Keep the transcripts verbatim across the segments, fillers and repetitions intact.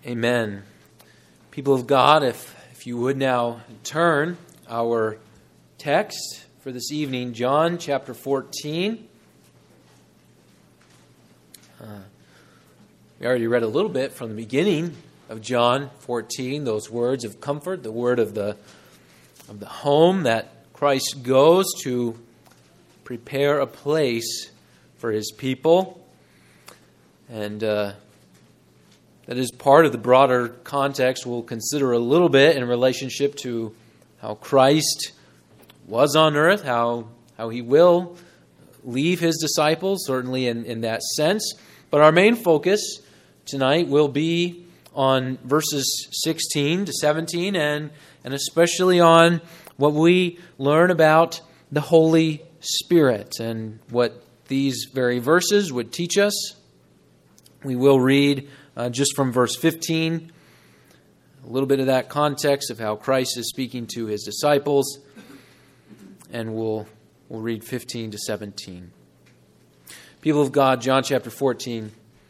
Amen. People of God, if, if you would now turn our text for this evening, John chapter fourteen. Uh, we already read a little bit from the beginning of John fourteen, those words of comfort, the word of the, of the home that Christ goes to prepare a place for his people. And uh, that is part of the broader context we'll consider a little bit in relationship to how Christ was on earth, how how he will leave his disciples, certainly in, in that sense. But our main focus tonight will be on verses sixteen to seventeen, and, and especially on what we learn about the Holy Spirit and what these very verses would teach us. We will read uh, just from verse fifteen, a little bit of that context of how Christ is speaking to his disciples, and we'll we'll read fifteen to seventeen. People of God, John chapter fourteen.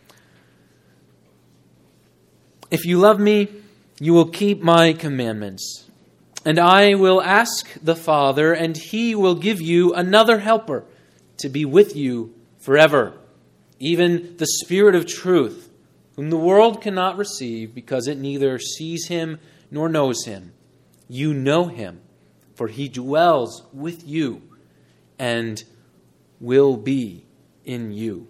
If you love me, you will keep my commandments, and I will ask the Father, and he will give you another helper to be with you forever, even the Spirit of truth, whom the world cannot receive because it neither sees him nor knows him. You know him, for he dwells with you and will be in you.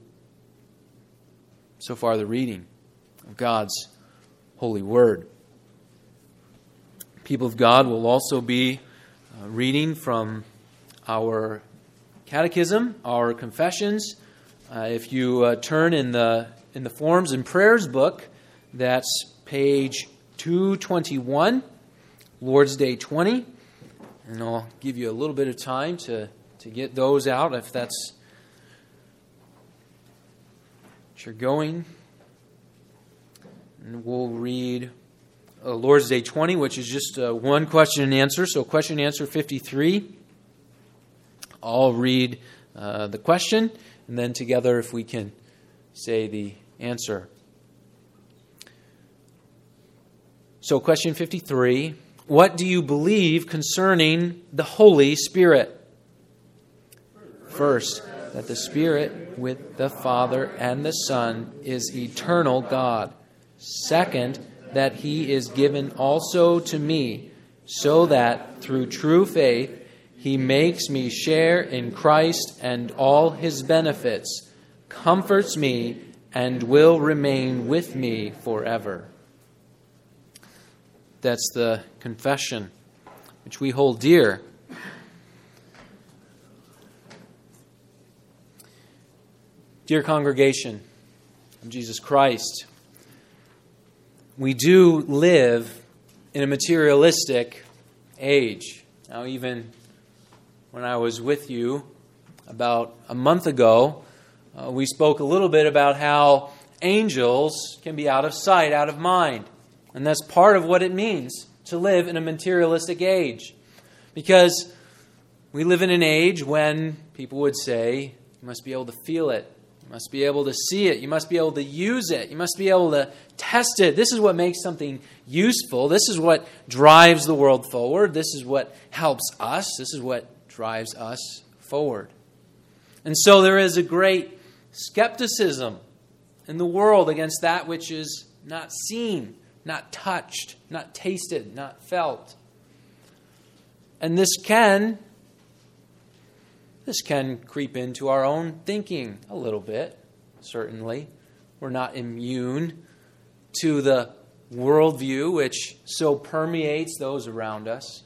So far, the reading of God's holy word. People of God will also be uh, reading from our catechism, our confessions. Uh, if you uh, turn in the in the Forms and Prayers book, that's page two twenty-one, Lord's Day twenty. And I'll give you a little bit of time to, to get those out if that's what you're going. And we'll read uh, Lord's Day twenty, which is just uh, one question and answer. So question and answer fifty-three. I'll read uh, the question, and then together if we can say the answer. So question fifty-three. What do you believe concerning the Holy Spirit? First, that the Spirit with the Father and the Son is eternal God. Second, that he is given also to me, so that through true faith he makes me share in Christ and all his benefits, comforts me, and will remain with me forever. That's the confession which we hold dear. Dear congregation of Jesus Christ, we do live in a materialistic age. Now, even when I was with you about a month ago, uh, we spoke a little bit about how angels can be out of sight, out of mind. And that's part of what it means to live in a materialistic age. Because we live in an age when people would say, you must be able to feel it. You must be able to see it. You must be able to use it. You must be able to test it. This is what makes something useful. This is what drives the world forward. This is what helps us. This is what drives us forward. And so there is a great skepticism in the world against that which is not seen, not touched, not tasted, not felt. And this can This can creep into our own thinking a little bit, certainly. We're not immune to the worldview which so permeates those around us.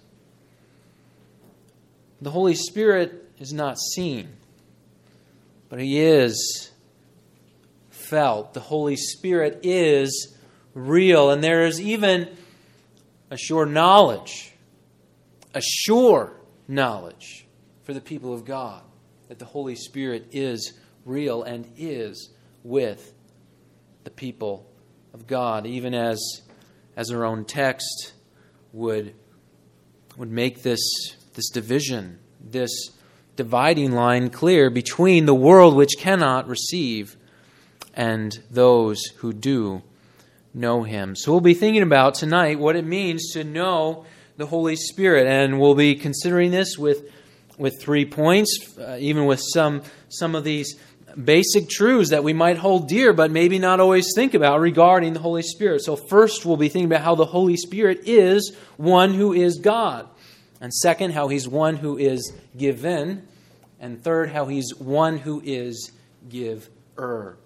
The Holy Spirit is not seen, but he is felt. The Holy Spirit is real, and there is even a sure knowledge, a sure knowledge for the people of God, that the Holy Spirit is real and is with the people of God, even as as our own text would would make this this division, this dividing line clear between the world which cannot receive and those who do know Him. So we'll be thinking about tonight what it means to know the Holy Spirit. And we'll be considering this with, with three points, uh, even with some, some of these basic truths that we might hold dear, but maybe not always think about regarding the Holy Spirit. So first, we'll be thinking about how the Holy Spirit is one who is God. And second, how He's one who is given. And third, how He's one who is giver.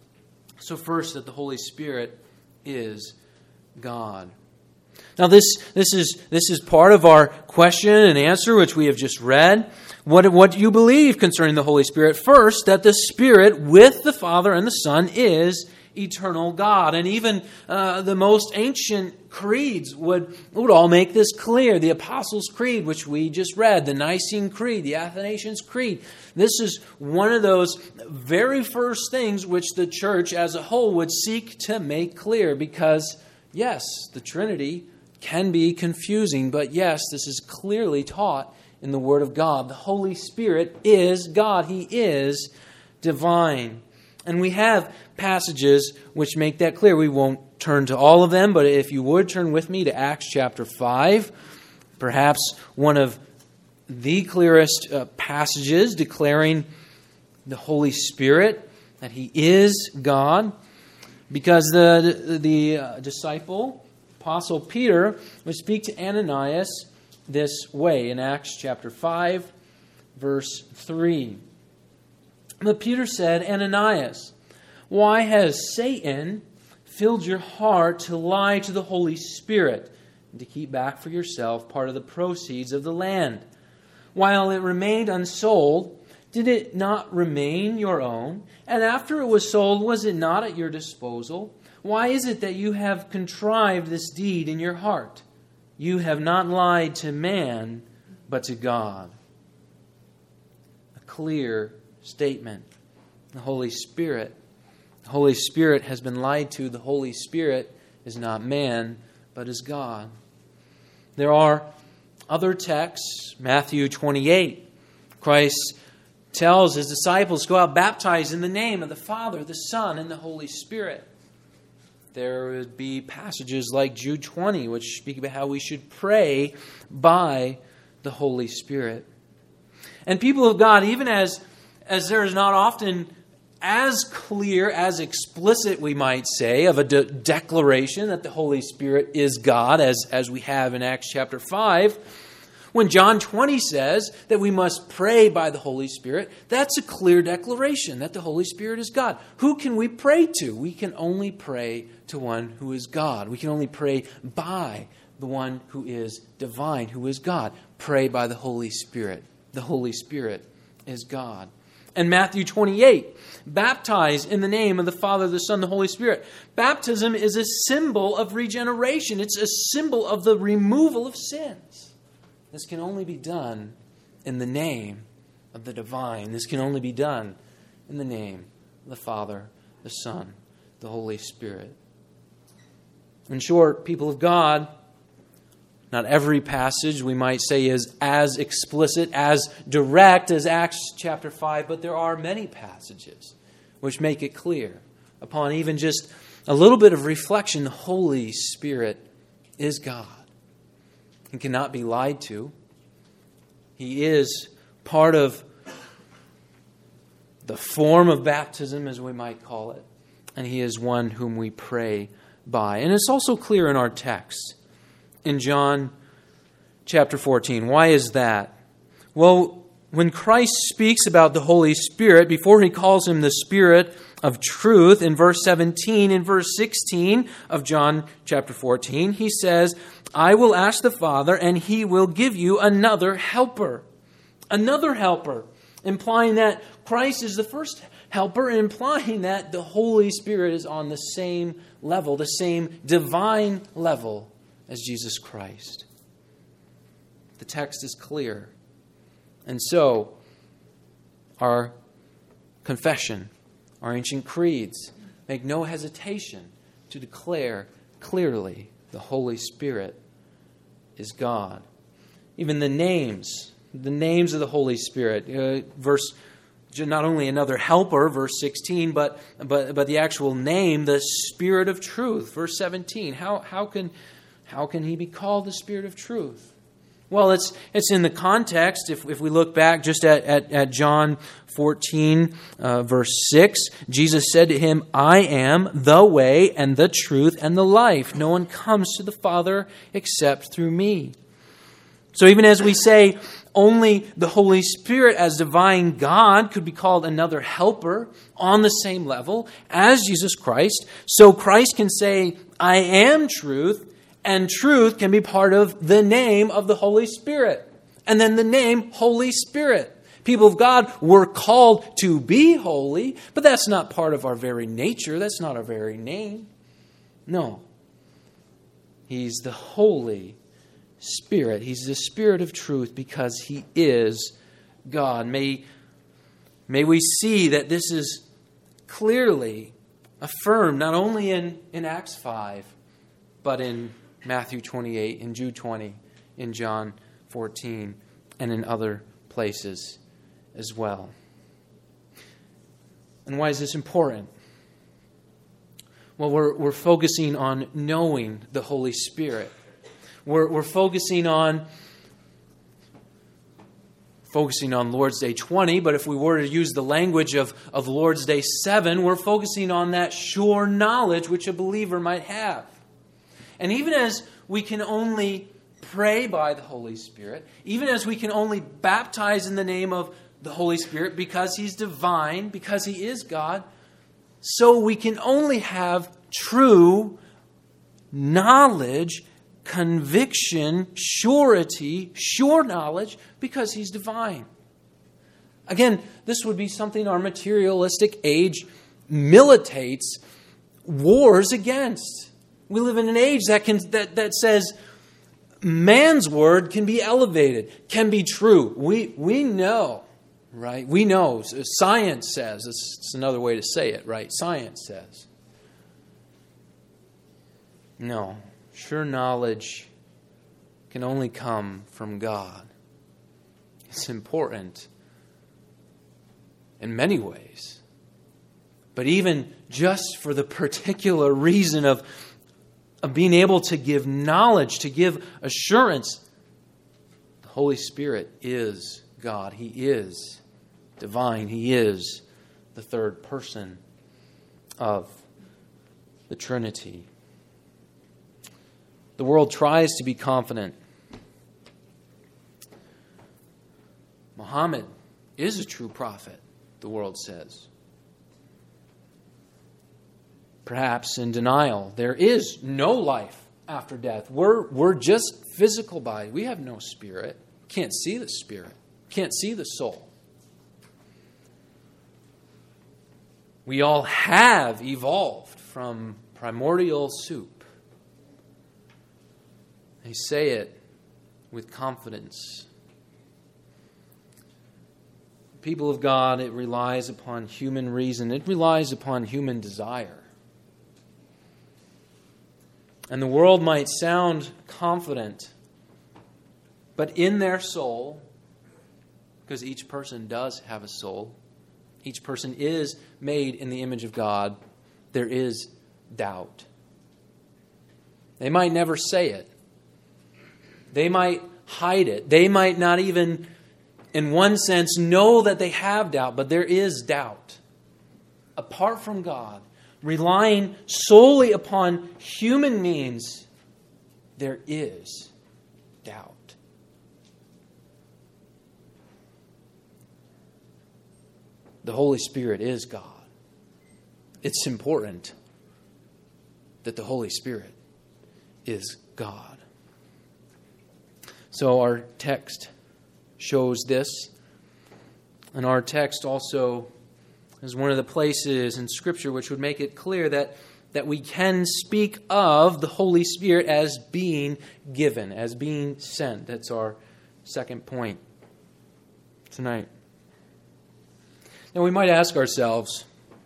So first, that the Holy Spirit is God. Now this, this is this is part of our question and answer, which we have just read. What, what do you believe concerning the Holy Spirit? First, that the Spirit with the Father and the Son is eternal God. And even uh, the most ancient creeds would, would all make this clear. The Apostles' Creed, which we just read, the Nicene Creed, the Athanasians' Creed. This is one of those very first things which the church as a whole would seek to make clear. Because, yes, the Trinity can be confusing, but yes, this is clearly taught in the Word of God. The Holy Spirit is God. He is divine. And we have passages which make that clear. We won't turn to all of them, but if you would turn with me to Acts chapter five, perhaps one of the clearest uh, passages declaring the Holy Spirit, that He is God, because the, the, the uh, disciple, Apostle Peter, would speak to Ananias this way in Acts chapter five, verse three. But Peter said, Ananias, why has Satan filled your heart to lie to the Holy Spirit and to keep back for yourself part of the proceeds of the land? While it remained unsold, did it not remain your own? And after it was sold, was it not at your disposal? Why is it that you have contrived this deed in your heart? You have not lied to man, but to God. A clear statement. The Holy Spirit. The Holy Spirit has been lied to. The Holy Spirit is not man, but is God. There are other texts. Matthew twenty-eight. Christ tells His disciples, go out, baptize in the name of the Father, the Son, and the Holy Spirit. There would be passages like Jude twenty, which speak about how we should pray by the Holy Spirit. And people of God, even as, as there is not often as clear, as explicit, we might say, of a de- declaration that the Holy Spirit is God, as, as we have in Acts chapter five, when John twenty says that we must pray by the Holy Spirit, that's a clear declaration that the Holy Spirit is God. Who can we pray to? We can only pray to one who is God. We can only pray by the one who is divine, who is God. Pray by the Holy Spirit. The Holy Spirit is God. And Matthew twenty-eight, baptize in the name of the Father, the Son, the Holy Spirit. Baptism is a symbol of regeneration. It's a symbol of the removal of sins. This can only be done in the name of the divine. This can only be done in the name of the Father, the Son, the Holy Spirit. In short, people of God, not every passage we might say is as explicit, as direct as Acts chapter five, but there are many passages which make it clear. Upon even just a little bit of reflection, the Holy Spirit is God. He cannot be lied to. He is part of the form of baptism, as we might call it. And He is one whom we pray by. And it's also clear in our text in John chapter fourteen. Why is that? Well, when Christ speaks about the Holy Spirit, before He calls Him the Spirit of truth, in verse seventeen, in verse sixteen of John chapter fourteen, He says, I will ask the Father, and He will give you another helper. Another helper, implying that Christ is the first helper, implying that the Holy Spirit is on the same level, the same divine level as Jesus Christ. The text is clear. And so, our confession, our ancient creeds, make no hesitation to declare clearly the Holy Spirit is God. Even the names, the names of the Holy Spirit. Uh, verse not only another helper, verse sixteen, but but but the actual name, the Spirit of truth, verse seventeen. How how can how can he be called the Spirit of truth? Well, it's it's in the context. If if we look back just at at, at John fourteen, uh, verse six, Jesus said to him, "I am the way and the truth and the life. No one comes to the Father except through me." So even as we say, only the Holy Spirit as divine God could be called another helper on the same level as Jesus Christ, so Christ can say, "I am truth," and truth can be part of the name of the Holy Spirit. And then the name Holy Spirit. People of God were called to be holy, but that's not part of our very nature. That's not our very name. No. He's the Holy Spirit. He's the Spirit of truth because He is God. May, may we see that this is clearly affirmed not only in, in Acts five, but in Matthew twenty-eight, in Jude twenty, in John fourteen, and in other places as well. And why is this important? Well, we're, we're focusing on knowing the Holy Spirit. We're, we're focusing on focusing on Lord's Day twenty, but if we were to use the language of, of Lord's Day seven, we're focusing on that sure knowledge which a believer might have. And even as we can only pray by the Holy Spirit, even as we can only baptize in the name of the Holy Spirit because He's divine, because He is God, so we can only have true knowledge, conviction, surety, sure knowledge, because He's divine. Again, this would be something our materialistic age militates wars against. We live in an age that can that, that says man's word can be elevated, can be true. We we know, right? We know. Science says. It's, it's another way to say it, right? Science says. No. Sure knowledge can only come from God. It's important in many ways. But even just for the particular reason of, of being able to give knowledge, to give assurance, the Holy Spirit is God. He is divine. He is the third person of the Trinity. The world tries to be confident. Muhammad is a true prophet, the world says. Perhaps in denial. There is no life after death. We're, we're just physical body. We have no spirit. Can't see the spirit. Can't see the soul. We all have evolved from primordial soup. They say it with confidence. People of God, it relies upon human reason. It relies upon human desire. And the world might sound confident, but in their soul, because each person does have a soul, each person is made in the image of God, there is doubt. They might never say it. They might hide it. They might not even, in one sense, know that they have doubt, but there is doubt. Apart from God, relying solely upon human means, there is doubt. The Holy Spirit is God. It's important that the Holy Spirit is God. So our text shows this. And our text also is one of the places in Scripture which would make it clear that, that we can speak of the Holy Spirit as being given, as being sent. That's our second point tonight. Now we might ask ourselves,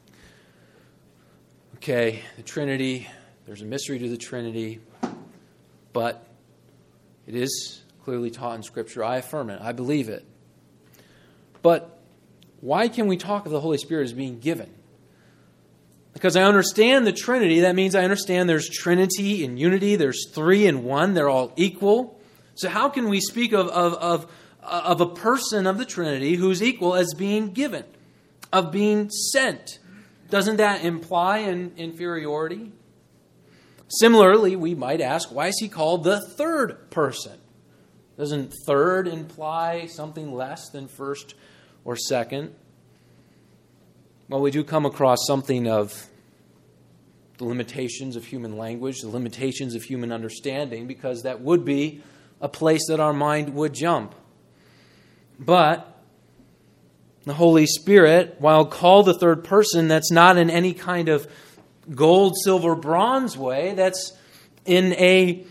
okay, the Trinity, there's a mystery to the Trinity, but it is clearly taught in Scripture. I affirm it. I believe it. But why can we talk of the Holy Spirit as being given? Because I understand the Trinity. That means I understand there's Trinity and unity. There's three in one. They're all equal. So how can we speak of, of, of, of a person of the Trinity who's equal as being given, of being sent? Doesn't that imply an inferiority? Similarly, we might ask, why is he called the third person? Doesn't third imply something less than first or second? Well, we do come across something of the limitations of human language, the limitations of human understanding, because that would be a place that our mind would jump. But the Holy Spirit, while called the third person, that's not in any kind of gold, silver, bronze way. That's in a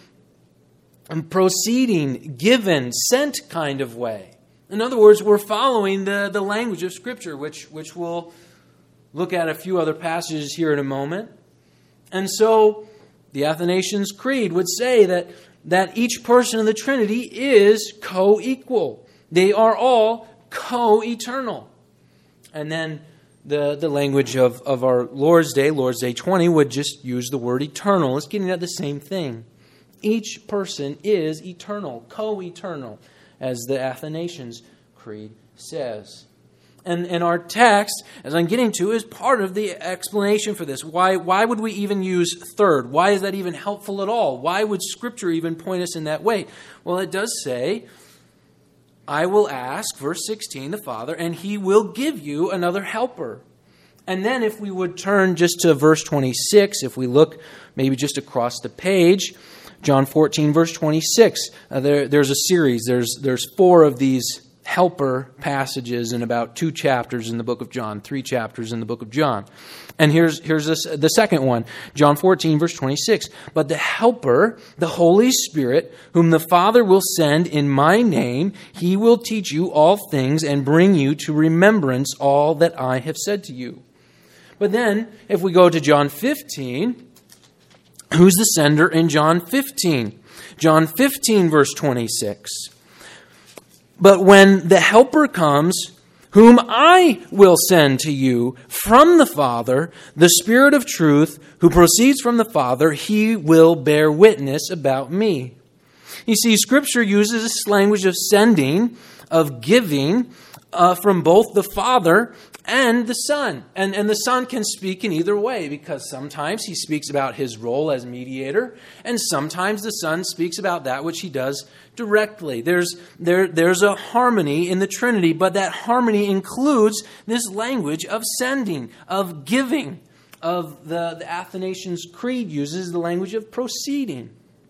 proceeding, given, sent kind of way. In other words, we're following the, the language of Scripture, which, which we'll look at a few other passages here in a moment. And so the Athanasian Creed would say that, that each person of the Trinity is co-equal. They are all co-eternal. And then the, the language of, of our Lord's Day, Lord's Day twenty, would just use the word eternal. It's getting at the same thing. Each person is eternal, co-eternal, as the Athanasian Creed says. And, and our text, as I'm getting to, is part of the explanation for this. Why, why would we even use third? Why is that even helpful at all? Why would Scripture even point us in that way? Well, it does say, I will ask, verse sixteen, the Father, and He will give you another helper. And then if we would turn just to verse twenty-six, if we look maybe just across the page, John fourteen, verse twenty-six, uh, there, there's a series. There's, there's four of these helper passages in about two chapters in the book of John, three chapters in the book of John. And here's, here's this, the second one, John fourteen, verse twenty-six. But the helper, the Holy Spirit, whom the Father will send in my name, He will teach you all things and bring you to remembrance all that I have said to you. But then, if we go to John fifteen, who's the sender in John fifteen? John fifteen, verse twenty-six. But when the Helper comes, whom I will send to you from the Father, the Spirit of truth, who proceeds from the Father, He will bear witness about me. You see, Scripture uses this language of sending, of giving, uh, from both the Father and the Son. And, and the Son can speak in either way, because sometimes He speaks about His role as mediator, and sometimes the Son speaks about that which He does directly. There's, there, there's a harmony in the Trinity, but that harmony includes this language of sending, of giving, of the, the Athanasian Creed uses the language of proceeding.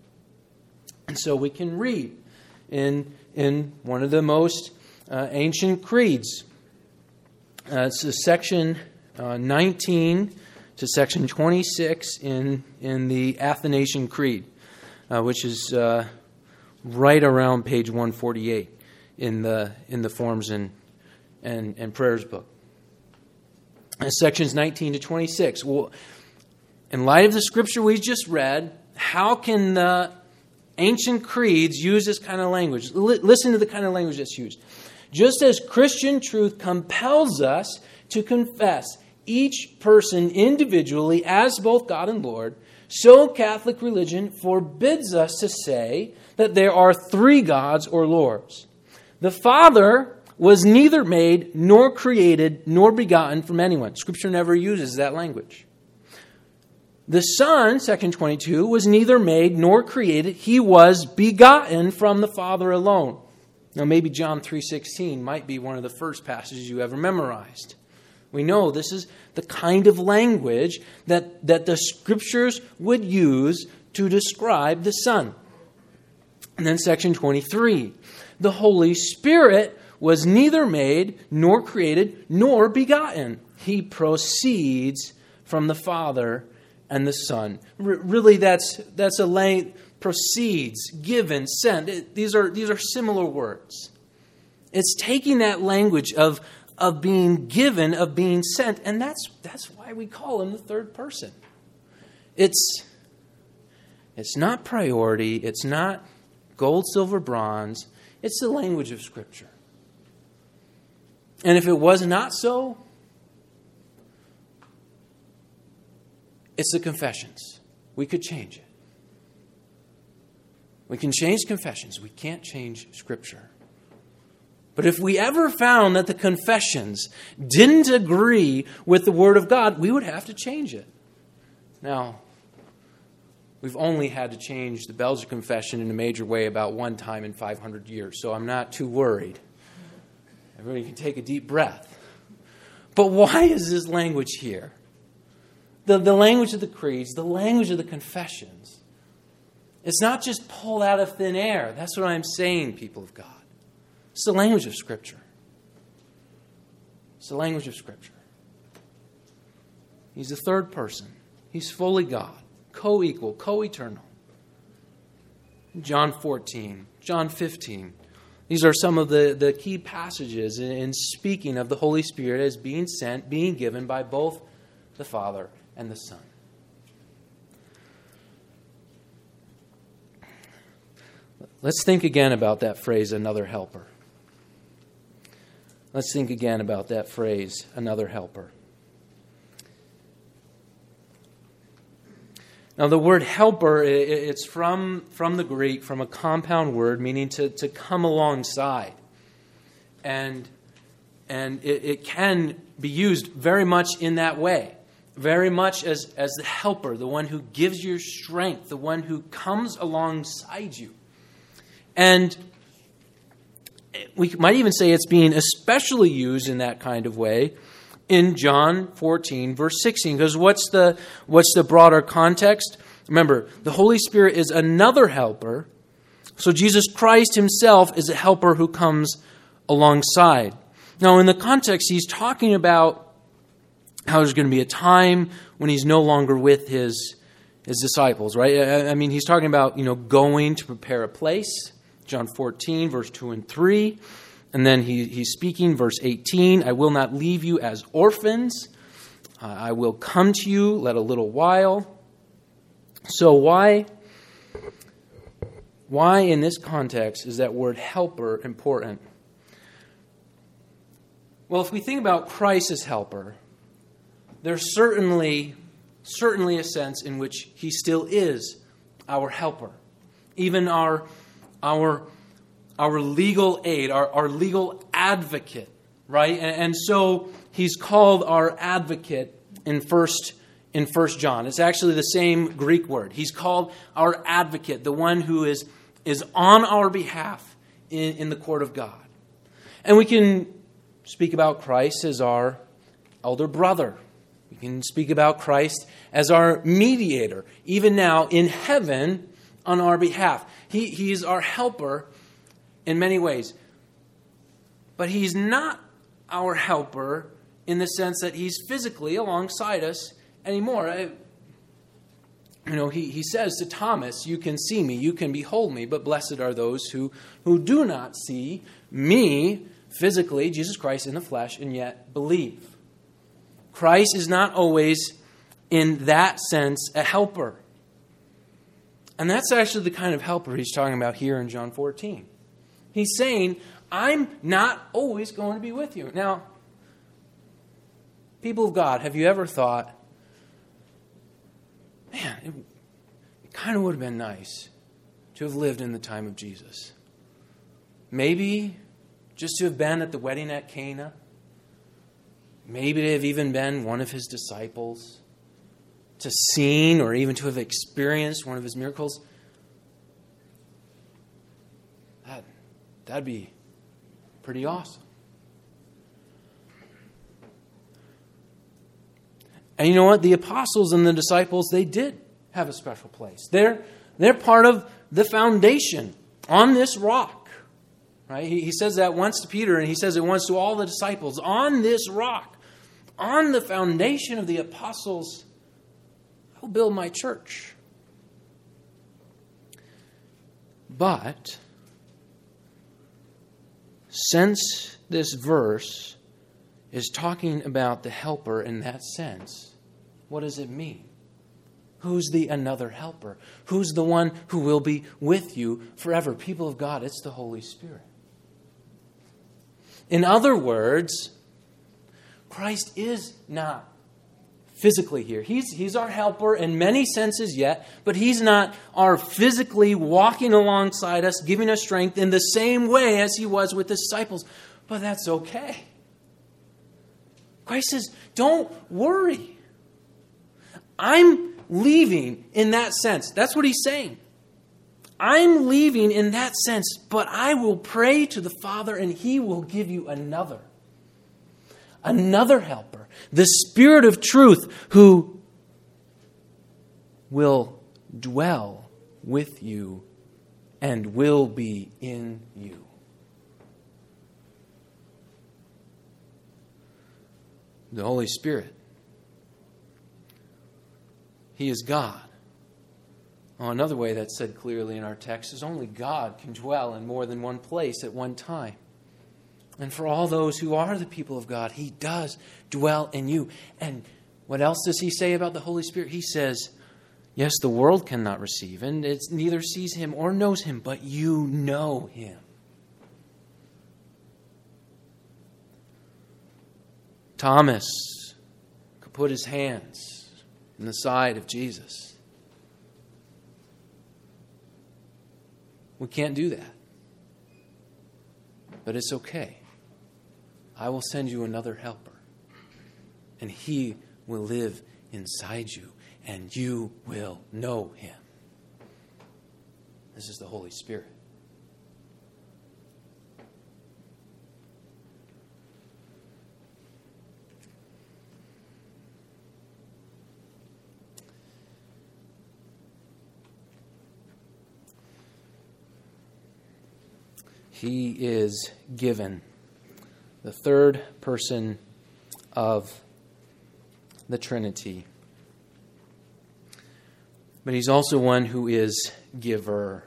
And so we can read in, in one of the most uh, ancient creeds. Uh, it's a section uh, nineteen to section twenty-six in, in the Athanasian Creed, uh, which is uh, right around page one forty-eight in the in the Forms and and, and Prayers book. Uh, sections nineteen to twenty-six. Well, in light of the Scripture we just read, how can the ancient creeds use this kind of language? L- listen to the kind of language that's used. Just as Christian truth compels us to confess each person individually as both God and Lord, so Catholic religion forbids us to say that there are three gods or lords. The Father was neither made nor created nor begotten from anyone. Scripture never uses that language. The Son, section twenty-two, was neither made nor created. He was begotten from the Father alone. Now, maybe John three sixteen might be one of the first passages you ever memorized. We know this is the kind of language that, that the Scriptures would use to describe the Son. And then section twenty-three. The Holy Spirit was neither made, nor created, nor begotten. He proceeds from the Father and the Son. R- really, that's, that's a length. Proceeds, given, sent. It, these are these are similar words. It's taking that language of, of being given, of being sent, and that's that's why we call Him the third person. It's it's not priority, it's not gold, silver, bronze, it's the language of Scripture. And if it was not so, it's the confessions. We could change it. We can change confessions. We can't change Scripture. But if we ever found that the confessions didn't agree with the Word of God, we would have to change it. Now, we've only had to change the Belgian Confession in a major way about one time in five hundred years, so I'm not too worried. Everybody can take a deep breath. But why is this language here? The, the language of the creeds, the language of the confessions, it's not just pulled out of thin air. That's what I'm saying, people of God. It's the language of Scripture. It's the language of Scripture. He's the third person. He's fully God, co-equal, co-eternal. John fourteen, John fifteen. These are some of the, the key passages in, in speaking of the Holy Spirit as being sent, being given by both the Father and the Son. Let's think again about that phrase, another helper. Let's think again about that phrase, another helper. Now, the word helper, it's from, from the Greek, from a compound word, meaning to, to come alongside. And, and it, it can be used very much in that way. Very much as, as the helper, the one who gives you strength, the one who comes alongside you. And we might even say it's being especially used in that kind of way in John fourteen, verse sixteen. Because what's the, what's the broader context? Remember, the Holy Spirit is another helper. So Jesus Christ himself is a helper who comes alongside. Now, in the context, he's talking about how there's going to be a time when he's no longer with his, his disciples, right? I mean, he's talking about, you know, going to prepare a place. John fourteen, verse two and three. And then he, he's speaking, verse eighteen, I will not leave you as orphans. Uh, I will come to you, let a little while. So why, why in this context is that word helper important? Well, if we think about Christ as helper, there's certainly, certainly a sense in which he still is our helper. Even our Our, our legal aid, our, our legal advocate, right? And, and so he's called our advocate in first in First John. It's actually the same Greek word. He's called our advocate, the one who is, is on our behalf in, in the court of God. And we can speak about Christ as our elder brother. We can speak about Christ as our mediator, even now in heaven on our behalf. He, he's our helper in many ways. But he's not our helper in the sense that he's physically alongside us anymore. I, you know, he, he says to Thomas, you can see me, you can behold me, but blessed are those who, who do not see me physically, Jesus Christ in the flesh, and yet believe. Christ is not always, in that sense, a helper. And that's actually the kind of helper he's talking about here in John fourteen. He's saying, I'm not always going to be with you. Now, people of God, have you ever thought, man, it, it kind of would have been nice to have lived in the time of Jesus. Maybe just to have been at the wedding at Cana. Maybe to have even been one of his disciples. To seen or even to have experienced one of his miracles. That, that'd be pretty awesome. And you know what? The apostles and the disciples, they did have a special place. They're, they're part of the foundation on this rock. Right? He, he says that once to Peter, and he says it once to all the disciples. On this rock, on the foundation of the apostles, I'll build my church. But since this verse is talking about the helper in that sense, what does it mean? Who's the another helper? Who's the one who will be with you forever? People of God, it's the Holy Spirit. In other words, Christ is not physically here. He's, he's our helper in many senses yet, but He's not our physically walking alongside us, giving us strength in the same way as He was with the disciples. But that's okay. Christ says, don't worry. I'm leaving in that sense. That's what He's saying. I'm leaving in that sense, but I will pray to the Father and He will give you another. Another helper. The Spirit of truth who will dwell with you and will be in you. The Holy Spirit. He is God. Oh, another way that's said clearly in our text is only God can dwell in more than one place at one time. And for all those who are the people of God, He does dwell in you. And what else does He say about the Holy Spirit? He says, yes, the world cannot receive, and it neither sees Him or knows Him, but you know Him. Thomas could put his hands in the side of Jesus. We can't do that. But it's okay. I will send you another helper. And He will live inside you. And you will know Him. This is the Holy Spirit. He is given the third person of the Trinity. But He's also one who is giver.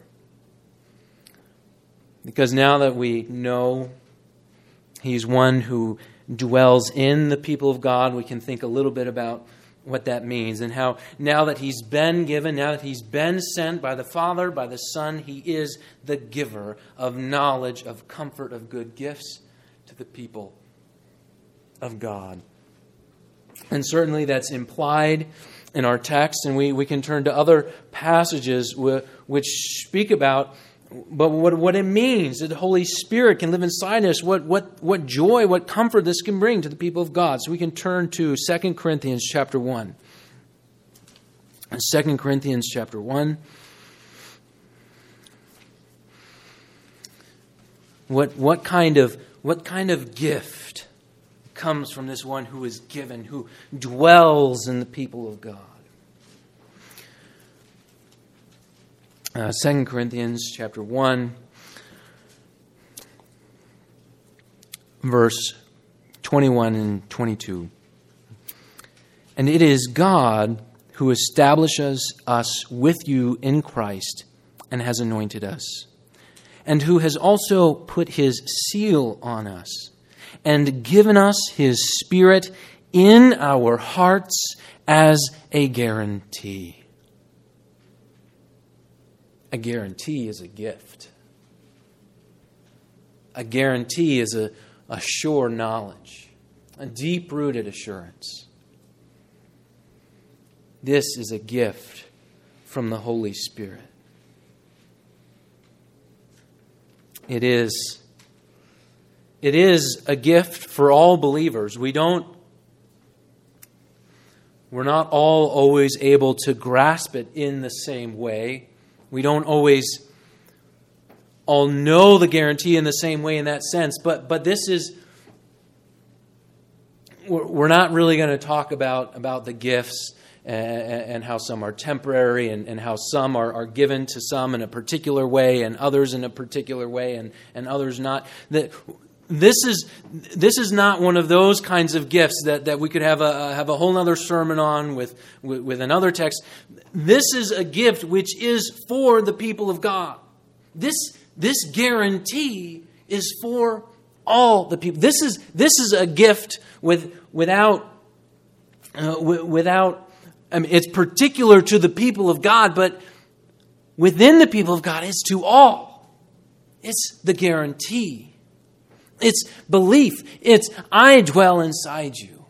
Because now that we know He's one who dwells in the people of God, we can think a little bit about what that means and how now that He's been given, now that He's been sent by the Father, by the Son, He is the giver of knowledge, of comfort, of good gifts to the people of God. And certainly that's implied in our text, and we, we can turn to other passages which speak about but what, what it means that the Holy Spirit can live inside us, what, what, what joy, what comfort this can bring to the people of God. So we can turn to Second Corinthians chapter one. Second Corinthians chapter one. What, what, kind of, what kind of gift comes from this one who is given, who dwells in the people of God? Uh, Second Corinthians chapter one, verse twenty-one and twenty-two. And it is God who establishes us with you in Christ and has anointed us, and who has also put His seal on us and given us His Spirit in our hearts as a guarantee. A guarantee is a gift. A guarantee is a, a sure knowledge, a deep-rooted assurance. This is a gift from the Holy Spirit. It is, it is a gift for all believers. We don't, we're not all always able to grasp it in the same way. We don't always all know the guarantee in the same way in that sense. But but this is, we're not really going to talk about, about the gifts and, and how some are temporary and, and how some are, are given to some in a particular way and others in a particular way and, and others not. That This is this is not one of those kinds of gifts that, that we could have a have a whole other sermon on with, with, with another text. This is a gift which is for the people of God. This this guarantee is for all the people. This is this is a gift with without uh, w- without. I mean, it's particular to the people of God, but within the people of God, it's to all. It's the guarantee. It's belief. It's, I dwell inside you.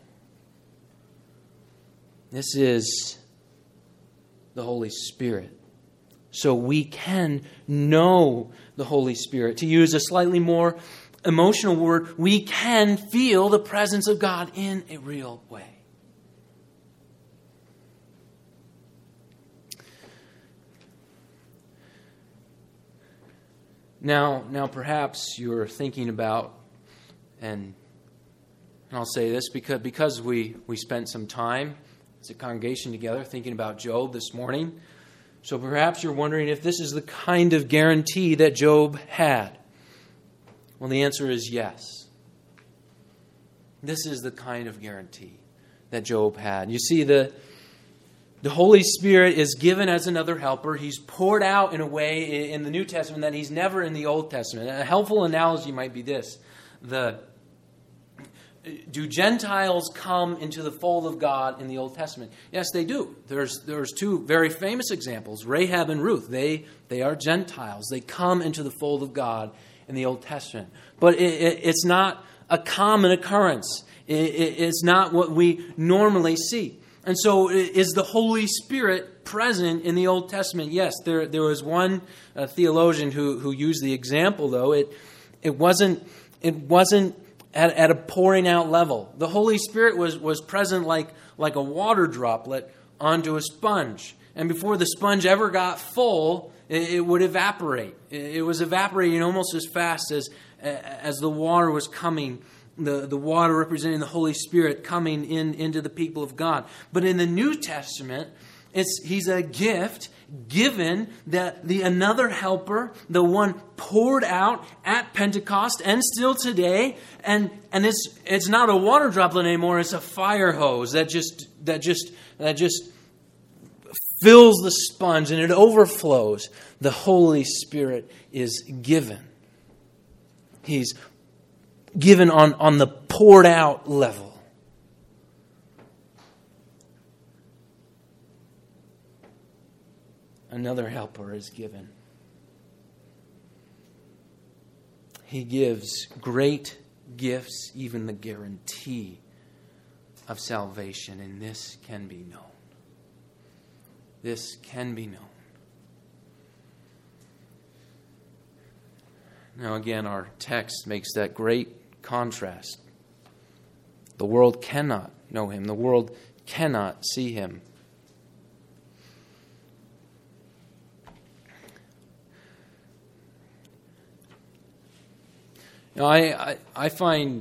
This is the Holy Spirit. So we can know the Holy Spirit. To use a slightly more emotional word, we can feel the presence of God in a real way. Now, now perhaps you're thinking about, and I'll say this because, because we, we spent some time as a congregation together thinking about Job this morning. So perhaps you're wondering if this is the kind of guarantee that Job had. Well, the answer is yes. This is the kind of guarantee that Job had. You see, the, the Holy Spirit is given as another helper. He's poured out in a way in the New Testament that he's never in the Old Testament. A helpful analogy might be this. The Do Gentiles come into the fold of God in the Old Testament? Yes, they do. There's there's two very famous examples, Rahab and Ruth. They they are Gentiles. They come into the fold of God in the Old Testament. But it, it, it's not a common occurrence. It, it, it's not what we normally see. And so is the Holy Spirit present in the Old Testament? Yes, there there was one uh, theologian who, who used the example, though. It it wasn't it wasn't At, at a pouring out level. The Holy Spirit was, was present like, like a water droplet onto a sponge. And before the sponge ever got full, it, it would evaporate. It, it was evaporating almost as fast as, as the water was coming, the, the water representing the Holy Spirit coming in into the people of God. But in the New Testament, it's he's a gift given, that the another helper, the one poured out at Pentecost and still today, and and it's it's not a water droplet anymore, it's a fire hose that just that just that just fills the sponge and it overflows. The Holy Spirit is given. He's given on, on the poured out level. Another helper is given. He gives great gifts, even the guarantee of salvation, and this can be known. This can be known. Now again, our text makes that great contrast. The world cannot know him. The world cannot see him. You know, I, I, I find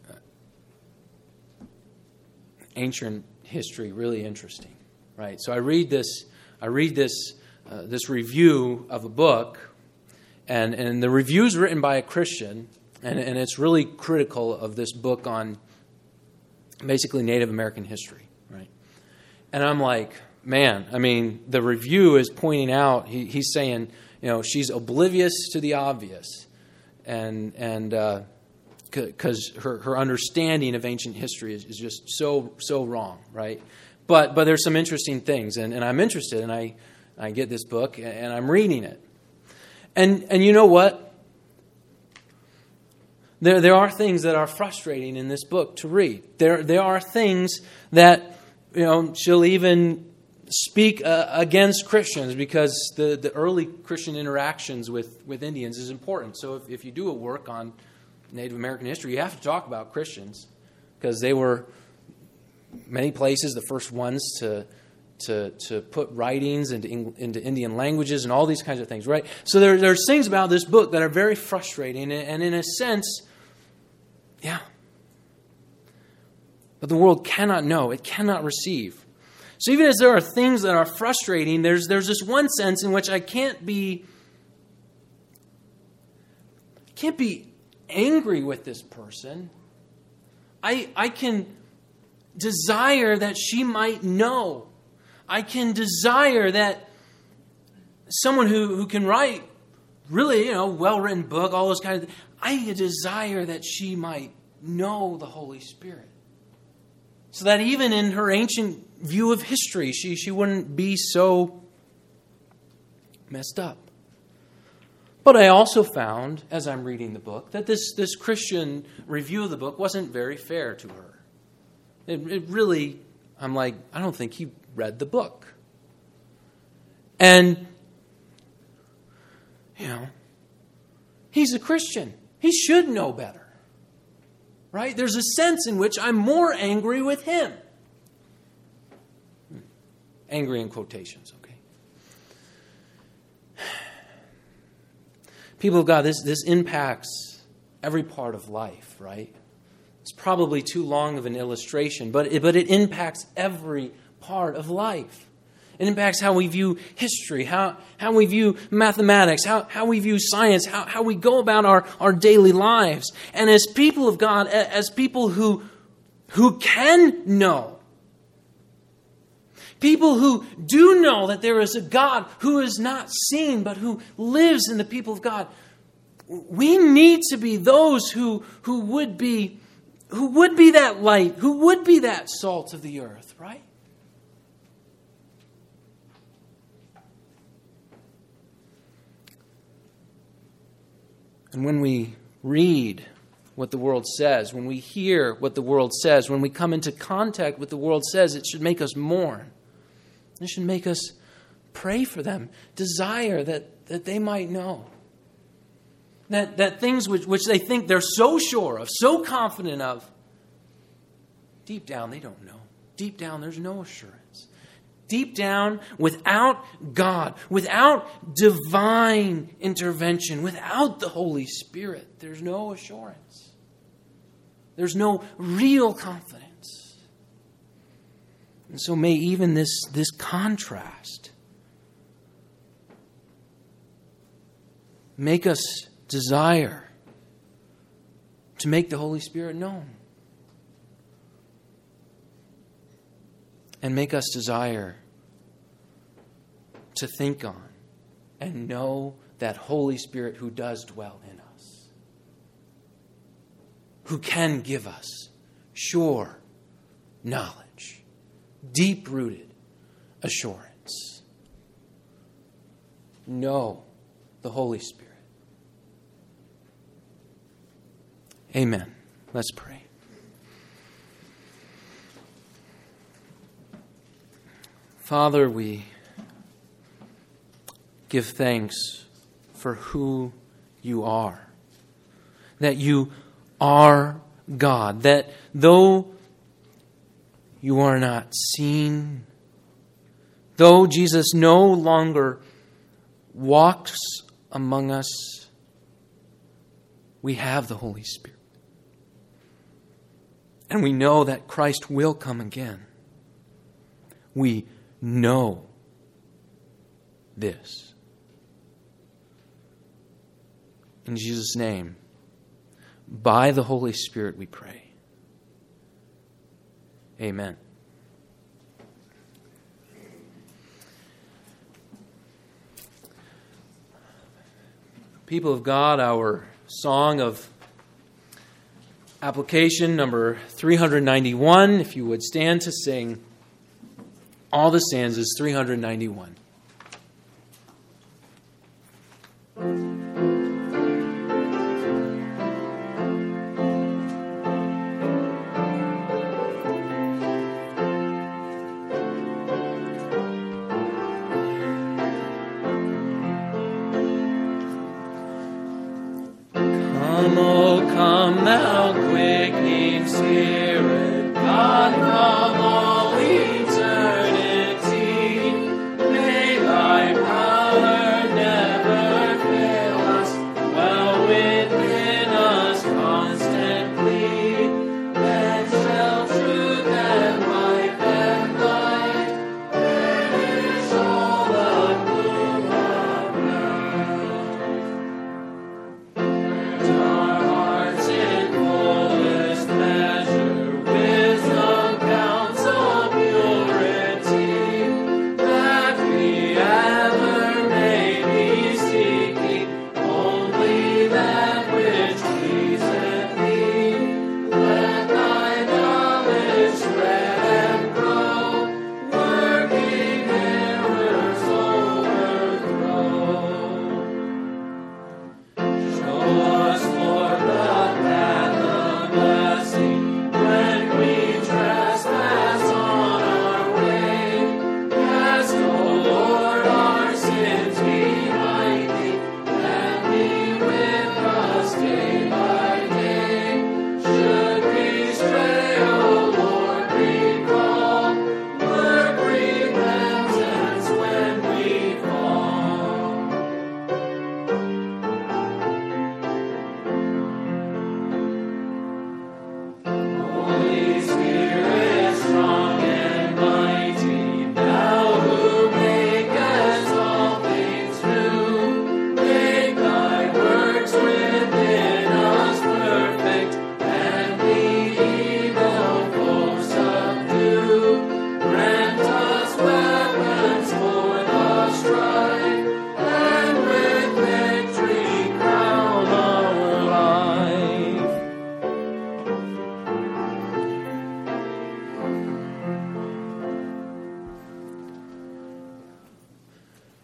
ancient history really interesting, right? So I read this, I read this, uh, this review of a book, and and the review is written by a Christian, and and it's really critical of this book on basically Native American history, right? And I'm like, man, I mean, the review is pointing out, he, he's saying, you know, she's oblivious to the obvious. And and because uh, her, her understanding of ancient history is, is just so so wrong, right? But but there's some interesting things, and, and I'm interested, and I, I get this book, and I'm reading it. And and you know what? There there are things that are frustrating in this book to read. There there are things that, you know, she'll even speak uh, against Christians, because the, the early Christian interactions with, with Indians is important. So if, if you do a work on Native American history, you have to talk about Christians, because they were, many places, the first ones to to to put writings into into Indian languages and all these kinds of things, right? So there, there's things about this book that are very frustrating, and in a sense, yeah. But the world cannot know. It cannot receive. So even as there are things that are frustrating, there's there's this one sense in which I can't be can't be angry with this person. I I can desire that she might know. I can desire that someone who, who can write really, you know, well-written book, all those kinds of things, I desire that she might know the Holy Spirit. So that even in her ancient view of history, she, she wouldn't be so messed up. But I also found, as I'm reading the book, that this, this Christian review of the book wasn't very fair to her. It, it really I'm like, I don't think he read the book. And, you know, he's a Christian. He should know better. Right? There's a sense in which I'm more angry with him. Angry in quotations, okay? People of God, this, this impacts every part of life, right? It's probably too long of an illustration, but it, but it impacts every part of life. It impacts how we view history, how, how we view mathematics, how, how we view science, how, how we go about our, our daily lives. And as people of God, as people who, who can know, people who do know that there is a God who is not seen, but who lives in the people of God, we need to be those who, who would be who would be that light, who would be that salt of the earth, right? And when we read what the world says, when we hear what the world says, when we come into contact with the world says, it should make us mourn. It should make us pray for them, desire that, that they might know. That, that things which, which they think they're so sure of, so confident of, deep down they don't know. Deep down there's no assurance. Deep down, without God, without divine intervention, without the Holy Spirit, there's no assurance. There's no real confidence. And so may even this, this contrast make us desire to make the Holy Spirit known. And make us desire to think on and know that Holy Spirit who does dwell in us. Who can give us sure knowledge, deep-rooted assurance. Know the Holy Spirit. Amen. Let's pray. Father, we give thanks for who you are. That you are God. That though you are not seen, though Jesus no longer walks among us, we have the Holy Spirit. And we know that Christ will come again. We know this. In Jesus' name, by the Holy Spirit we pray. Amen. People of God, our song of application number three hundred ninety-one, if you would stand to sing all the stanzas, three hundred ninety-one. Come, oh come, thou quickening Spirit, God from all eternity. May thy power never fail us, while within us constantly. Then shall truth and life and light perish all the gloom of night. Our hearts in fullest measure, wisdom, counsel,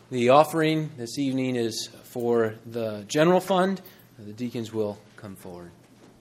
The offering this evening is for the general fund. The deacons will come forward.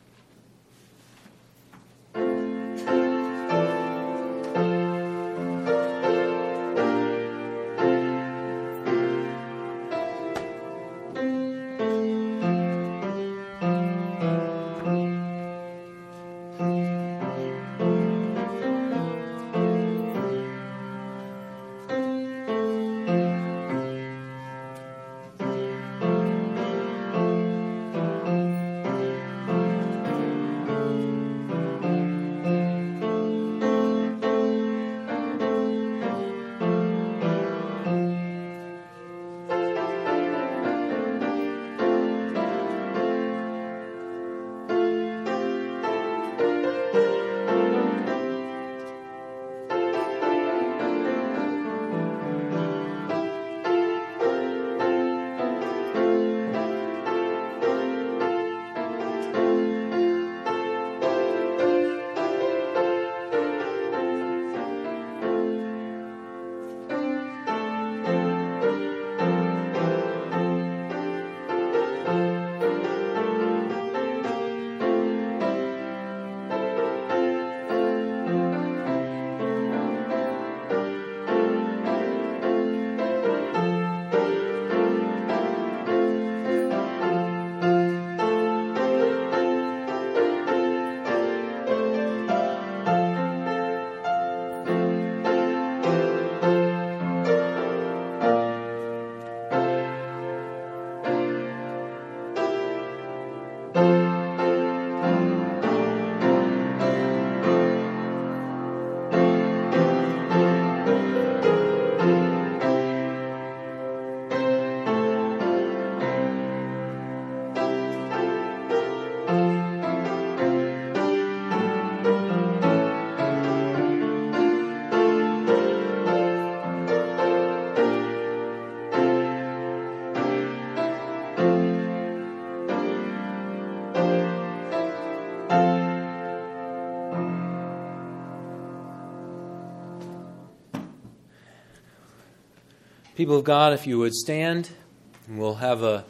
People of God, if you would stand, and we'll have a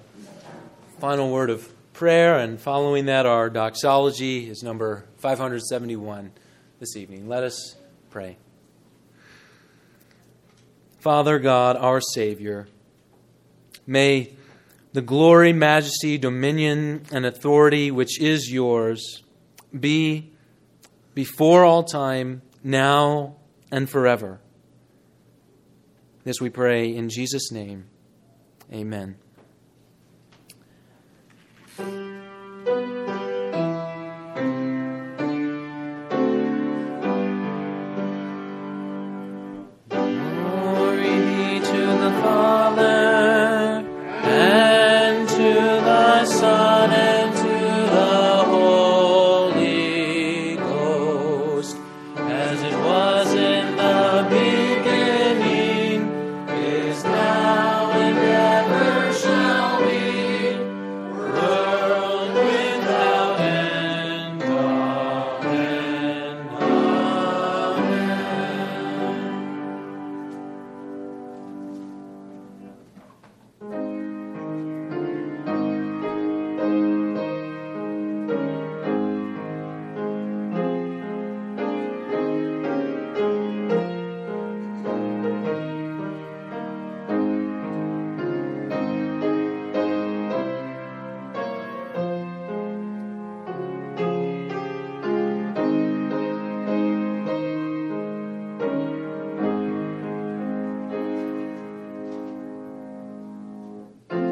final word of prayer, and following that, our doxology is number five hundred seventy-one this evening. Let us pray. Father God, our Savior, may the glory, majesty, dominion, and authority which is yours be before all time, now and forever. This we pray in Jesus' name. Amen.